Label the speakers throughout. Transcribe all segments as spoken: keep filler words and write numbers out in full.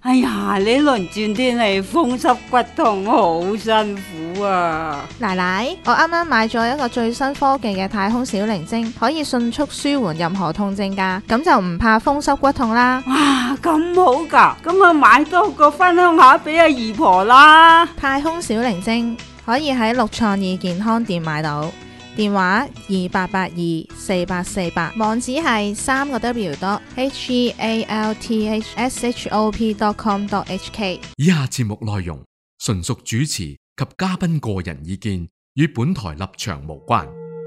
Speaker 1: 哎呀，呢輪轉天氣風濕骨痛，好辛苦啊！
Speaker 2: 奶奶，我啱啱買咗一個最新科技嘅太空小靈精，可以迅速舒緩任何痛症㗎，咁就唔怕風濕骨痛啦。
Speaker 1: 哇，咁好㗎，咁啊買多個分享下俾阿姨婆啦。
Speaker 2: 太空小靈精可以喺六創意健康店買到，電話二八八二四八四八，網址係三個 W dot H E A L T H S H O P dot com dot H K。
Speaker 3: 以下節目內容純屬主持及嘉賓個人意見，與本台立場無關。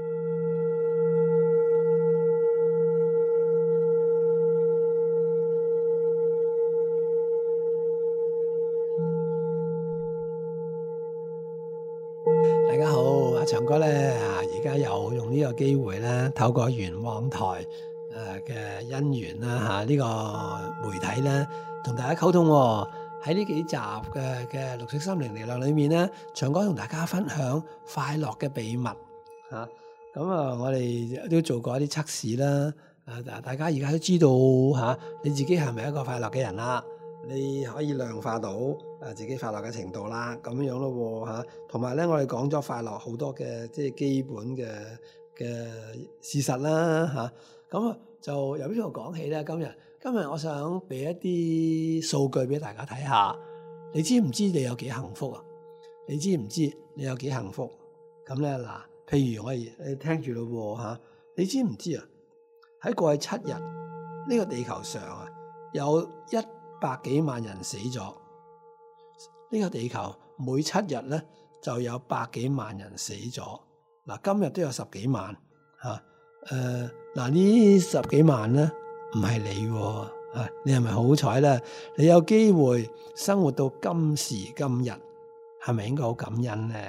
Speaker 4: 大家好，阿長哥咧啊，而家又用呢個機會咧，透過元旺台誒嘅姻緣啦嚇，呢個媒體咧，同大家溝通喎。喺呢幾集嘅嘅綠色心靈力量裏面咧，長哥同大家分享快樂嘅秘密嚇。咁啊，我哋都做過一啲測試啦。啊，大家而家都知道嚇，你自己係咪一個快樂嘅人啦？你可以量化到誒自己快樂嘅程度啦，咁樣咯喎嚇。同埋咧，我哋講咗快樂好多嘅即係基本嘅嘅事實啦嚇。咁啊，就由邊度講起咧？今日今日我想俾一啲數據俾大家睇下。你知唔知你有幾幸福啊？你知唔知你有幾幸福？咁咧嗱，譬如我哋你聽住咯喎嚇，你知唔知啊？喺過去七日呢個地球上啊，有一百幾萬人死咗。呢個地球每七日咧就有百幾萬人死咗。嗱，今日都有十幾萬嚇。誒嗱，呢十幾萬咧唔係你喎啊！你係咪好彩咧？你有機會生活到今時今日，係咪應該好感恩咧？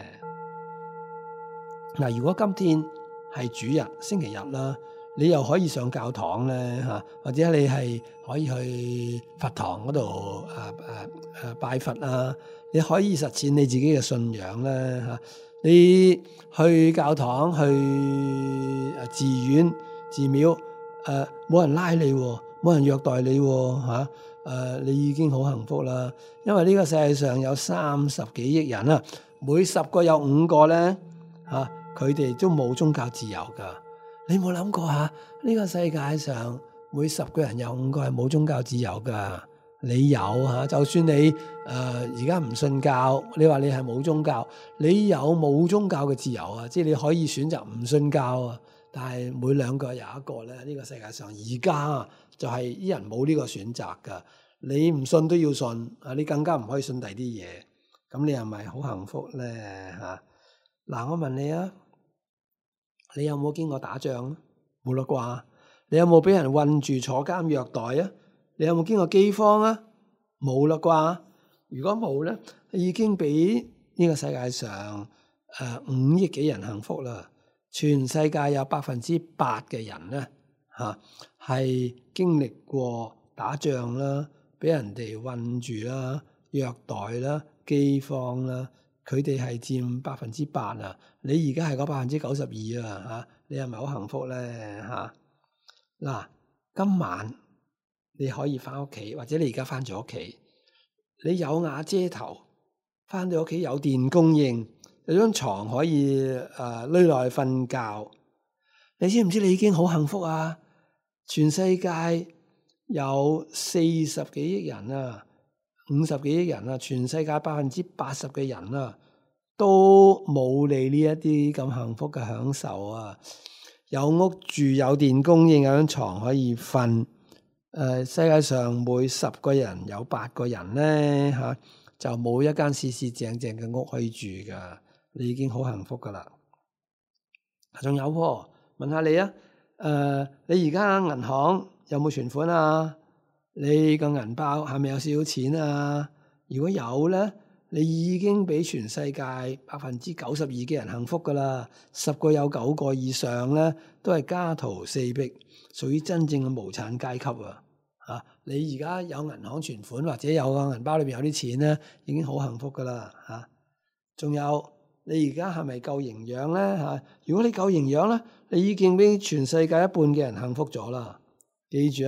Speaker 4: 嗱，如果今天係主日星期日啦，你又可以上教堂咧嚇，或者你係可以去佛堂嗰度誒誒誒拜佛啊，你可以實踐你自己嘅信仰咧嚇。你去教堂、去誒寺院、寺廟誒，冇人拉你喎，冇人虐待你喎嚇。誒，你已經好幸福啦，因為呢個世界上有三十幾億人啊，每十個有五個咧嚇，佢哋都冇宗教自由噶。你冇諗過嚇？呢個世界上每十個人有五個係冇宗教自由噶。你有嚇，就算你誒而家唔信教，你話你係冇宗教，你有冇宗教嘅自由啊？即係你可以選擇唔信教啊。但係每兩個有一個咧，呢個世界上而家就係啲人冇呢個選擇噶。你唔信都要信啊！你更加唔可以信第啲嘢。咁你係咪好幸福咧嚇？嗱，我問你啊，你有冇經過打仗？冇啦啩？你有冇俾人困住坐監虐待啊？你有冇經過饑荒啊？冇啦啩？如果冇咧，已經比呢個世界上誒五億幾人幸福啦。全世界有百分之八嘅人咧嚇係經歷過打仗啦，俾人哋困住啦、虐待啦、饑荒啦，佢哋係佔百分之八啊！你而家係嗰百分之九十二啊嚇，你係咪好幸福咧嚇？嗱，今晚你可以翻屋企，或者你而家翻咗屋企，你有瓦遮頭，翻到屋企有電供應，有張床可以誒匿落去瞓覺，你知唔知你已經好幸福啊？全世界有四十幾億人啊，五十幾億人啊，全世界百分之八十嘅人啊，都冇你呢一啲咁幸福嘅享受啊！有屋住，有電供應，有張床可以瞓。誒、呃，世界上每十個人有八個人咧嚇、啊，就冇一間四四正正嘅屋可以住噶。你已經好幸福噶啦。仲有喎，問下你啊，誒、呃，你而家銀行有冇存款啊？你個銀包係咪有少少錢啊？如果有咧，你已經比全世界百分之九十二嘅人幸福噶啦。十個有九個以上咧，都係家徒四壁，屬於真正嘅無產階級啊！嚇，你而家有銀行存款或者有個銀包裏邊有啲錢咧，已經好幸福噶啦嚇。仲有你而家係咪夠營養咧嚇？如果你夠營養咧，你已經比全世界一半嘅人幸福咗啦。記住啊！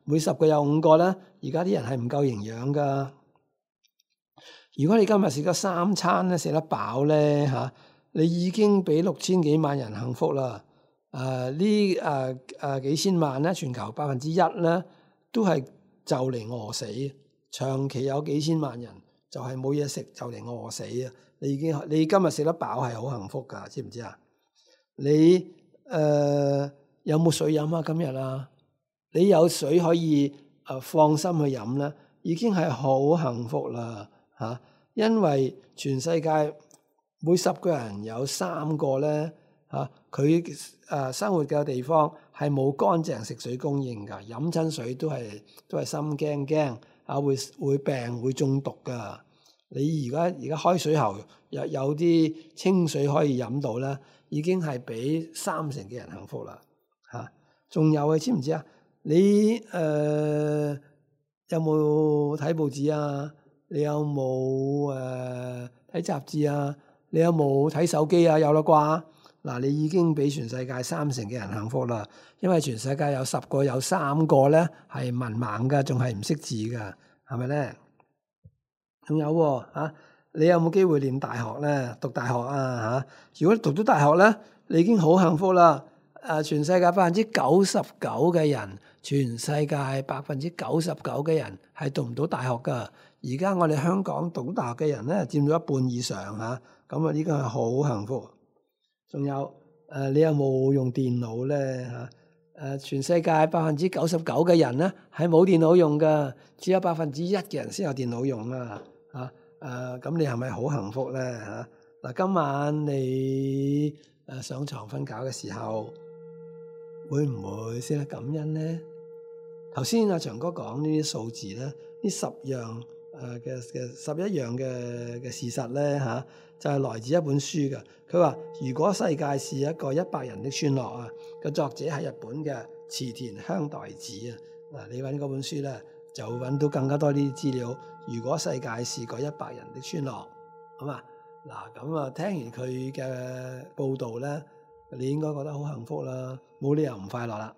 Speaker 4: 每十個有五個咧，而家啲人係唔夠營養噶。如果你今日食咗三餐咧，食得飽咧嚇，你已經俾六千幾萬人幸福啦。誒呢誒誒幾千萬咧，全球百分之一咧都係就嚟餓死，長期有幾千萬人就係冇嘢食就嚟餓死啊！你已經你今日食得飽係好幸福噶，知唔知啊？你誒、呃、有冇水飲啊？今日啊，你有水可以誒、呃、放心去飲咧，已經係好幸福啦嚇、啊！因為全世界每十個人有三個咧嚇，佢、啊、誒生活嘅地方係冇乾淨食水供應㗎，飲親水都係都係心驚驚啊，會會病會中毒㗎。你而家而家開水喉有有啲清水可以飲到咧，已經係比三成嘅人幸福啦嚇。仲有啊，知唔知啊？你誒、呃、有冇睇報紙啊？你有冇誒睇雜誌啊？你有冇睇手機啊？有啦啩？嗱，你已經比全世界三成嘅人幸福啦，因為全世界有十個有三個咧係文盲噶，仲係唔識字噶，係咪咧？仲有喎、啊、你有冇機會念大學咧？讀大學啊嚇！如果讀到大學咧，你已經好幸福啦。誒，全世界百分之九十九嘅人，全世界百分之九十九嘅人係讀唔到大學噶。而家我哋香港讀到大學嘅人咧，佔咗一半以上嚇，咁啊呢個係好幸福。仲有誒、呃，你有冇用電腦咧嚇？誒、呃，全世界百分之九十九嘅人咧係冇電腦用噶，只有百分之一嘅人先有電腦用啊！嚇、呃、誒，咁你係咪好幸福咧嚇？嗱，今晚你誒上床瞓覺嘅時候，會唔會識得感恩咧？頭先阿長哥講呢啲數字咧，呢十樣誒嘅嘅十一樣嘅嘅事實咧嚇，就係來自一本書嘅。佢話：如果世界是一個一百人的村落啊，個作者係日本嘅池田香代子啊。嗱，你揾嗰本書咧，就會揾到更加多呢啲資料。如果世界是個一百人的村落，好嘛？嗱，咁啊，聽完佢嘅報導咧，你應該覺得好幸福啦，冇理由唔快樂啦。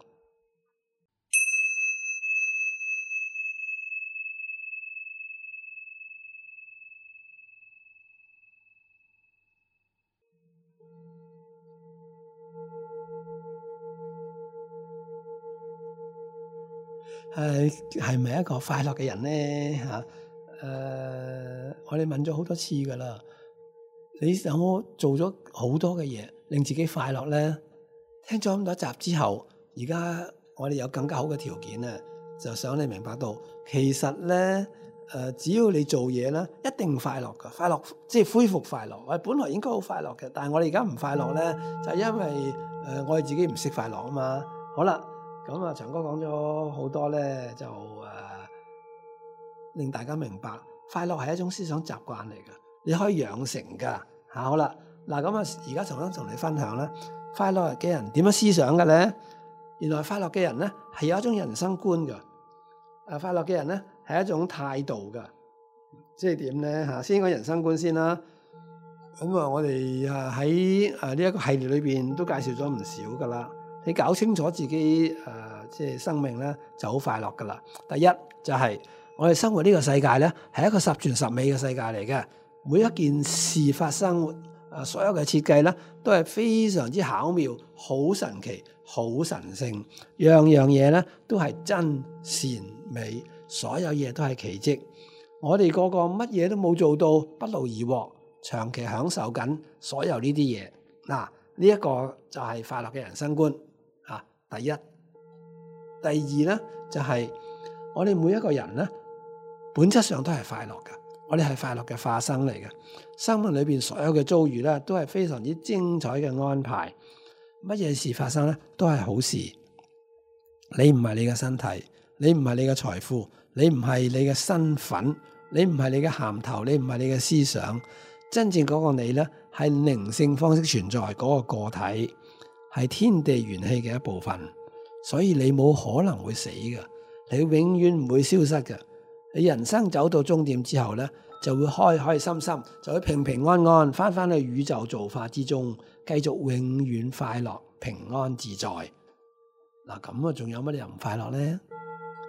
Speaker 4: 係係咪一個快樂嘅人咧嚇？誒、呃，我哋問咗好多次噶啦，你有冇做咗好多嘅嘢令自己快樂咧？聽咗咁多集之後，而家我哋有更加好嘅條件咧，就想你明白到，其實咧誒、呃，只要你做嘢咧，一定快樂噶，快樂即係恢復快樂。我哋本來應該好快樂嘅，但係我哋而家唔快樂咧，就係、因為誒、呃、我哋自己唔識快樂啊嘛。好啦。咁啊，長哥講咗好多咧，就誒、呃、令大家明白，快樂係一種思想習慣嚟嘅，你可以養成噶嚇。好啦，嗱咁啊，而家重新同你分享啦，快樂嘅人點樣思想嘅咧？原來快樂嘅人咧係有一種人生觀嘅，誒快樂嘅人咧係一種態度嘅，即係點咧嚇？先講人生觀先啦。咁啊，我哋啊喺誒呢一個系列裏邊都介紹咗唔少噶啦。你搞清楚自己誒、呃，即係生命咧，就好快樂噶啦。第一就係、是、我哋生活呢個世界咧，係一個十全十美嘅世界嚟嘅。每一件事發生，誒、呃、所有嘅設計咧，都係非常之巧妙、好神奇、好神聖。樣樣嘢咧都係真善美，所有嘢都係奇蹟。我哋個個乜嘢都冇做到，不勞而獲，長期享受緊所有呢啲嘢。嗱，呢一個就係快樂嘅人生觀。第一，第二咧就係、是、我哋每一個人咧，本質上都係快樂嘅，我哋係快樂嘅化身嚟嘅。生命裏邊所有嘅遭遇咧，都係非常之精彩嘅安排。乜嘢事發生咧，都係好事。你唔係你嘅身體，你唔係你嘅財富，你唔係你嘅身份，你唔係你嘅銜頭，你唔係你嘅思想。真正嗰個你咧，係靈性方式存在嗰個個體。係天地元氣嘅一部分，所以你冇可能會死嘅，你永遠唔會消失嘅。你人生走到終點之後咧，就會開開心心，就會平平安安翻返去宇宙造化之中，繼續永遠快樂、平安自在。嗱咁啊，仲有乜理由唔快樂咧？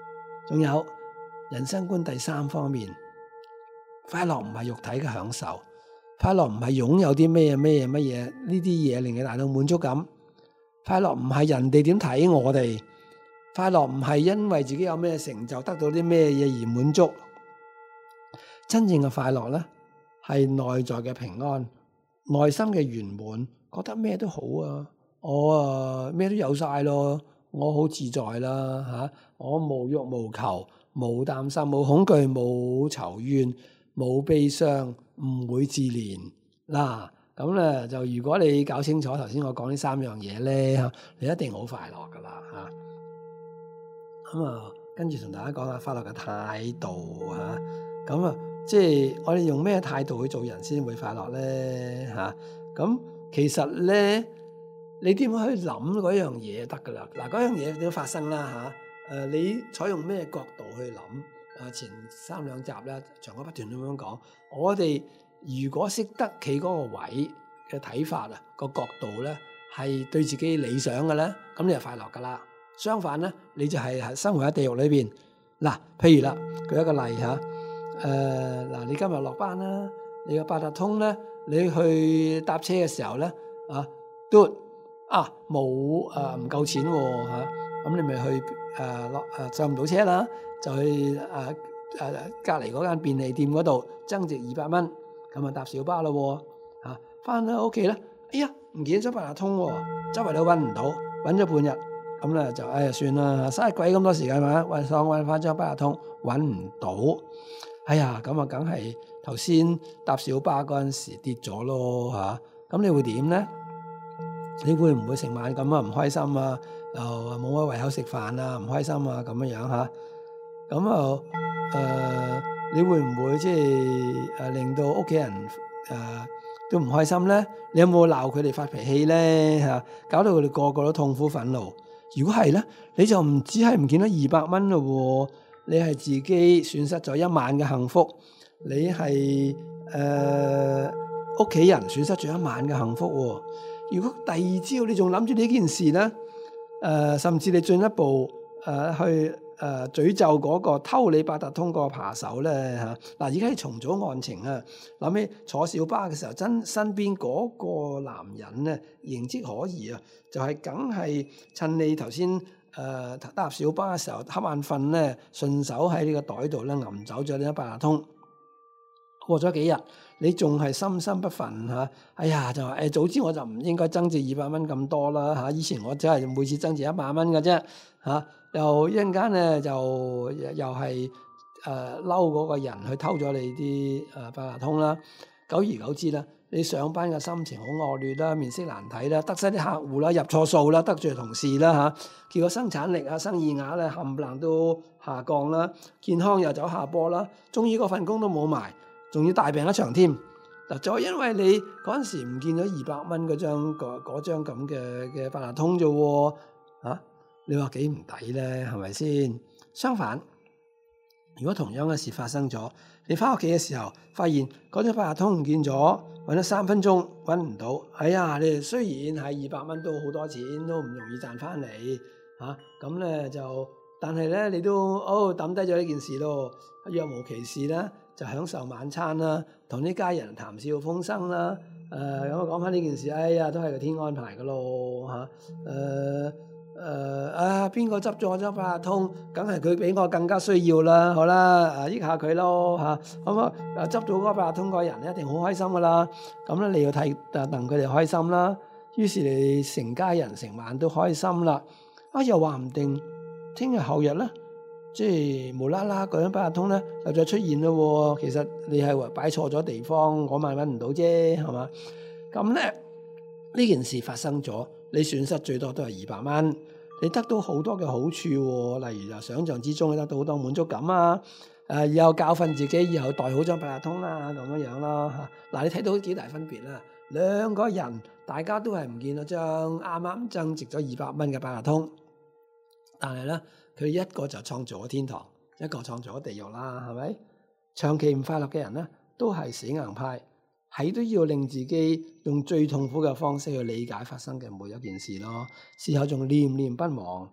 Speaker 4: 仲有人生觀第三方面，快樂唔係肉體嘅享受，快樂唔係擁有啲咩咩乜嘢呢啲嘢令你達到滿足感，快樂唔係人哋點睇我哋，快樂唔係因為自己有咩成就得到啲咩嘢而滿足。真正嘅快樂咧，係內在嘅平安，內心嘅圓滿，覺得咩都好啊，我啊咩都有晒咯，我好自在啦吓、啊，我無欲無求，冇擔心，冇恐懼，冇仇怨，冇悲傷，唔會自憐嗱。咁、啊、咧就如果你搞清楚頭先我講呢三樣嘢咧吓，你一定好快樂噶啦吓。咁啊，跟住同大家講下快樂嘅態度吓，咁啊。即係我哋用咩態度去做人先會快樂咧嚇？咁、啊、其實咧，你點樣去諗嗰樣嘢得噶啦？嗱，嗰樣嘢點發生啦嚇？誒、啊，你採用咩角度去諗？誒、啊，前三兩集咧，長哥不斷咁樣講，我哋如果識得企嗰個位嘅睇法啊，個角度咧係對自己理想嘅咧，咁你就快樂噶啦。相反咧，你就係生活喺地獄裏邊。嗱、啊，譬如啦，舉一個例嚇。誒嗱、呃，你今日落班啦，你個八達通咧，你去搭車嘅時候咧，啊，都啊冇誒唔夠錢喎嚇，咁、啊啊、你咪去誒落誒上唔到車啦，就去誒誒隔離嗰間便利店嗰度增值二百蚊，咁啊搭小巴咯喎嚇，翻到屋企咧，哎呀唔見咗八達通喎、啊，周圍都揾唔到，揾咗半日，咁咧就哎呀算啦，嘥鬼咁多時間嘛，揾上揾翻張八達通揾唔到。哎呀，咁啊，梗係頭先搭小巴嗰陣時跌咗咯嚇，咁你會點咧？你會唔會成晚咁啊唔開心啊？又冇乜胃口食飯啊，唔開心啊咁樣樣嚇？咁啊誒，你會唔會即係誒令到屋企人誒都唔開心咧？你有冇鬧佢哋發脾氣咧嚇？搞到佢哋個個都痛苦憤怒。如果係咧，你就唔只係唔見到二百蚊咯喎。你係自己損失咗一晚嘅幸福，你係誒屋企人損失咗一晚嘅幸福喎。如果第二朝你仲諗住呢件事咧，誒、呃、甚至你進一步誒、呃、去誒、呃、詛咒嗰個偷你八達通個扒手咧嚇。嗱，而家係重組案情啊，諗起坐小巴嘅時候，真身邊嗰個男人咧形跡可疑啊，就係梗係趁你頭先。誒、呃、搭小巴嘅時候瞌眼瞓咧，順手喺呢個袋度咧揞走咗呢一八達通。過咗幾日，你仲係心心不忿嚇。哎呀，就話誒、哎、早知我就唔應該增值二百蚊咁多啦嚇。以前我只係每次增值一百蚊嘅啫嚇。又一陣間咧就又係誒嬲嗰個人去偷咗你啲誒八達通啦。久而久之啦。你上班嘅心情好惡劣啦，面色難睇啦，得失啲客戶啦，入錯數啦，得罪同事啦嚇，結果生產力啊、生意額咧冚唪唥都下降啦，健康又走下坡啦，終於嗰份工都冇埋，仲要大病一場添。嗱，再因為你嗰陣時唔見咗二百蚊嗰張嗰嗰張咁嘅嘅八達通啫喎，嚇，你話幾唔抵咧？係咪先？相反，如果同樣嘅事發生咗，你翻屋企嘅時候發現嗰張八達通唔見咗。揾咗三分鐘揾唔到，哎呀！你哋雖然係二百蚊都好多錢，都唔容易賺翻嚟嚇。咁、啊、咧就，但係咧你都哦抌低咗呢件事咯，若無其事啦，就享受晚餐啦，同啲家人談笑風生啦。誒、呃，咁我講翻呢件事，哎呀，都係個天安排噶咯嚇。誒、啊。誒、呃、啊！邊個執咗我張八達通？梗係佢比我更加需要啦。好啦，誒益下佢咯嚇。咁啊，誒執到嗰個八達通嗰個人一定好開心噶啦。咁咧你要睇誒戥佢哋開心啦。於是你成家人成晚都開心啦。啊，又話唔定聽日後日咧，即係無啦啦嗰張八達通咧又再出現咯。其實你係話擺錯咗地方，嗰晚揾唔到啫，係嘛？咁咧呢件事發生咗。你損失最多都係二百蚊，你得到好多嘅好處喎，例如就想象之中你得到好多滿足感啊，誒以後教訓自己，以後袋好張八達通啦，咁樣樣啦嚇。嗱，你睇到幾大分別啦？兩個人大家都係唔見到張啱啱增值咗二百蚊嘅八達通，但係咧佢一個就創造咗天堂，一個創造咗地獄啦，係咪？長期唔快樂嘅人咧，都係死硬派。係都要令自己用最痛苦嘅方式去理解發生嘅每一件事咯，事後仲念念不忘，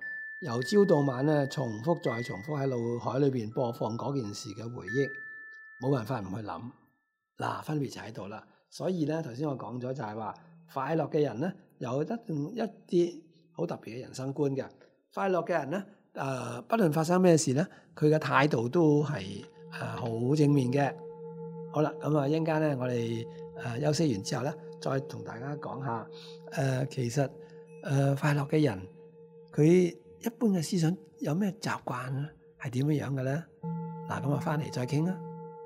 Speaker 4: 由朝到晚咧重複再重複喺腦海裏邊播放嗰件事嘅回憶，冇辦法唔去諗。嗱、啊，分別就喺度啦。所以咧，頭先我講咗就係話，快樂嘅人咧有一一啲好特別嘅人生觀嘅。快樂嘅人咧，誒、呃，不論發生咩事咧，佢嘅態度都係誒好正面嘅。好啦，咁啊一陣間咧，我哋誒休息完之後咧，再同大家講下誒、呃，其實誒、呃、快樂嘅人佢一般嘅思想有咩習慣咧，係點樣樣嘅咧？嗱，咁我翻嚟再傾啦。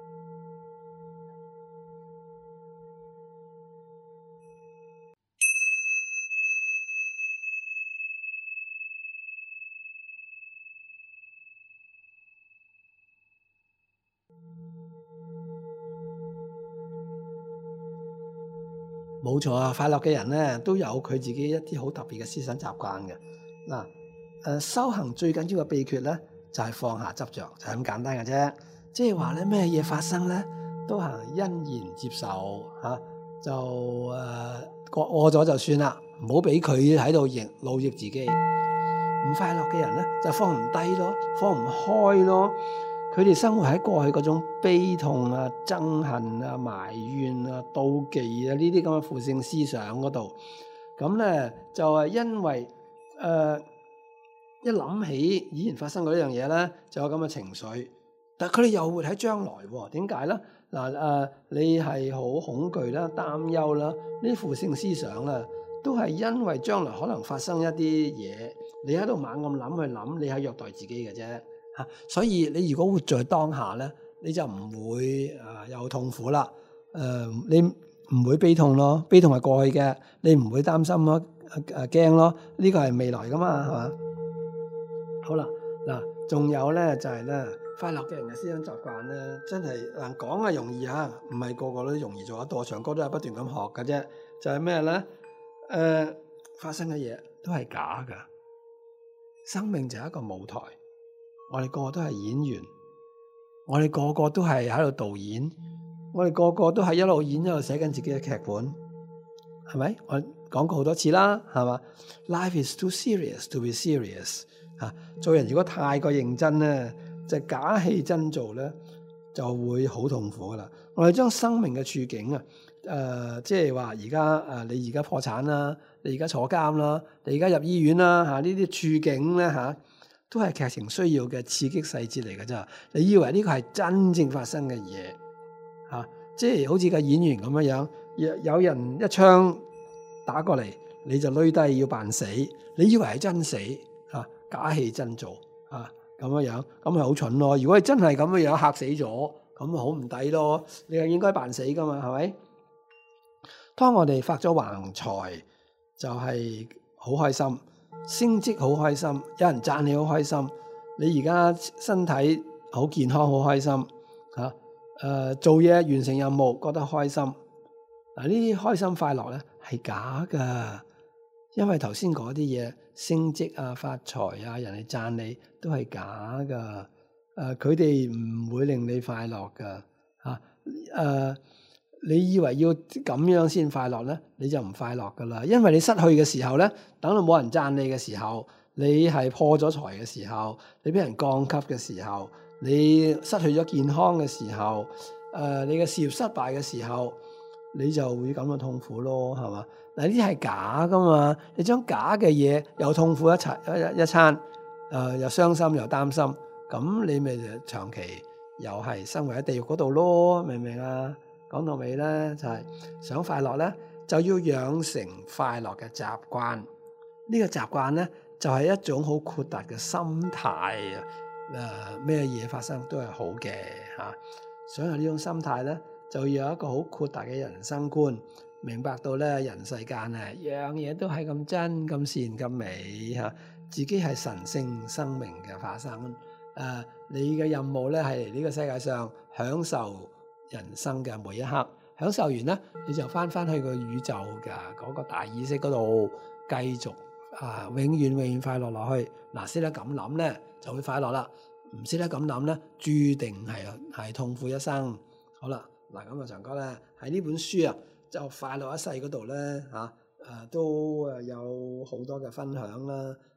Speaker 4: 冇錯啊！快樂嘅人咧都有佢自己一啲好特別嘅思想習慣嘅。嗱，誒修行最緊要嘅秘訣咧就係放下執着，就係咁簡單嘅啫。即係話咧，咩嘢發生咧都係欣然接受嚇，就誒過過咗就算啦，唔好俾佢喺度逆勞役自己。唔快樂嘅人咧就放唔低咯，放唔開咯。佢哋生活喺過去嗰種悲痛啊、憎恨啊、埋怨啊、妒忌啊呢啲咁嘅負性思想嗰度，咁咧就係因為誒、呃、一諗起以前發生過呢樣嘢咧，就有咁嘅情緒。但佢哋又活喺將來喎？點解咧？嗱誒，你係好恐懼啦、擔憂啦，呢啲負性思想啦，都係因為將來可能發生一啲嘢，你喺度猛咁諗去諗，你係虐待自己嘅啫。所以你如果活在當下咧，你就唔會啊、呃、有痛苦啦。誒、呃，你唔會悲痛咯，悲痛係過去嘅，你唔會擔心咯，誒驚咯，呢個係未來噶嘛，係嘛？好啦，嗱，仲有咧就係、是、咧，快樂嘅人嘅思想習慣咧，真係嗱講係容易嚇，唔係個個都容易做得到。唱歌都係不斷咁學嘅啫，就係咩咧？誒、呃，發生嘅嘢都係假噶，生命就係一個舞台。我哋個個都係演員，我哋個個都係喺度導演，我哋個個都係一路演一路寫緊自己嘅劇本，係咪？我講過好多次啦，係嘛 ？Life is too serious to be serious。吓，做人如果太過認真咧，就假戲真做咧，就會好痛苦噶啦。我哋將生命嘅處境啊，誒、呃，即係話而家誒，你而家破產啦，你而家坐監啦，你而家入醫院啦，吓呢啲處境咧，吓、啊。都係劇情需要嘅刺激細節嚟嘅啫，你以為呢個係真正發生嘅嘢嚇？即係好似個演員咁樣樣，有有人一槍打過嚟，你就攣低要扮死，你以為係真死嚇、啊，假戲真做嚇咁樣樣，咁咪好蠢咯！如果係真係咁樣樣嚇死咗，咁咪好唔抵咯！你係應該扮死噶嘛，係咪？當我哋發咗橫財，就係好開心。升職好開心，有人讚你好開心，你而家身體好健康好開心嚇，誒、呃、做嘢完成任務覺得開心，嗱呢啲開心快樂咧係假噶，因為頭先嗰啲嘢升職啊、發財啊、人哋讚你都係假噶，誒佢哋唔會令你快樂噶嚇，誒、呃、你以為要咁樣先快樂咧，你就唔快樂噶啦，因為你失去嘅時候咧，等到冇人讚你嘅時候，你係破咗財嘅時候，你俾人降級嘅時候，你失去咗健康嘅時候，誒、呃、你嘅事業失敗嘅時候，你就會咁樣痛苦咯，係嘛？嗱呢啲係假噶嘛，你將假嘅嘢又痛苦一齊一一餐，誒、呃、又傷心又擔心，咁你咪長期又係生活喺地獄嗰度咯，明唔明啊？講到尾咧，就係、是、想快樂咧，就要養成快樂嘅習慣。呢、這個習慣咧，就係、是、一種好豁達嘅心態啊！誒咩嘢發生都係好嘅嚇、啊。想有呢種心態咧，就要有一個好豁達嘅人生觀，明白到咧人世間啊，樣嘢都係咁真、咁善、咁美嚇、啊。自己係神聖生命嘅化身。誒、啊，你嘅任務咧係嚟呢個世界上享受人生嘅每一刻，享受完咧，你就翻翻去個宇宙嘅嗰個大意識嗰度，繼續啊，永遠永遠快樂落去。嗱、啊，識得咁諗咧，就會快樂啦；唔識得咁諗咧，注定係係痛苦一生。好啦，嗱咁啊，長哥咧喺呢本書啊，就快樂一世嗰度咧嚇，誒、啊、都誒有好多嘅分享啦。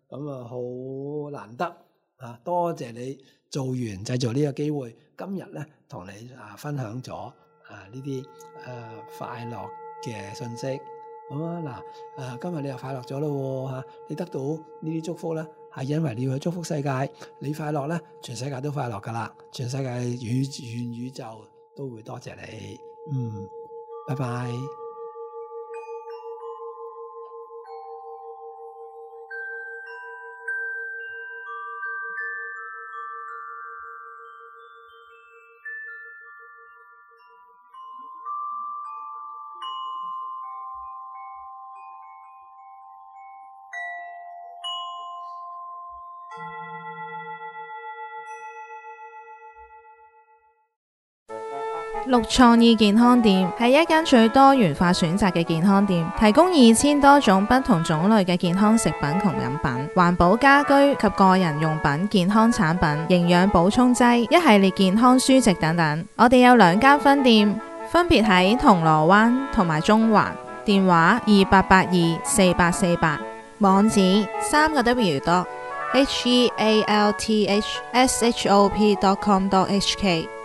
Speaker 4: 咁啊好難得啊！多謝你做完製造呢個機會，今日咧同你啊分享咗啊呢啲誒快樂嘅信息。好啊嗱，誒今日你又快樂咗咯嚇，你得到呢啲祝福咧，係因為你要去祝福世界，你快樂咧，全世界都快樂噶啦，全世界宇全宇宙都會多謝你。嗯，拜拜。
Speaker 2: 綠創意健康店係一間最多元化選擇嘅健康店，提供二千多種不同種類嘅健康食品同飲品、環保家居及個人用品、健康產品、營養補充劑、一系列健康書籍等等。我哋有兩間分店，分別喺銅鑼灣同埋中環，電話二八八二四八四八，網址三個 W dot H E A L T H S H O P dot com dot H K。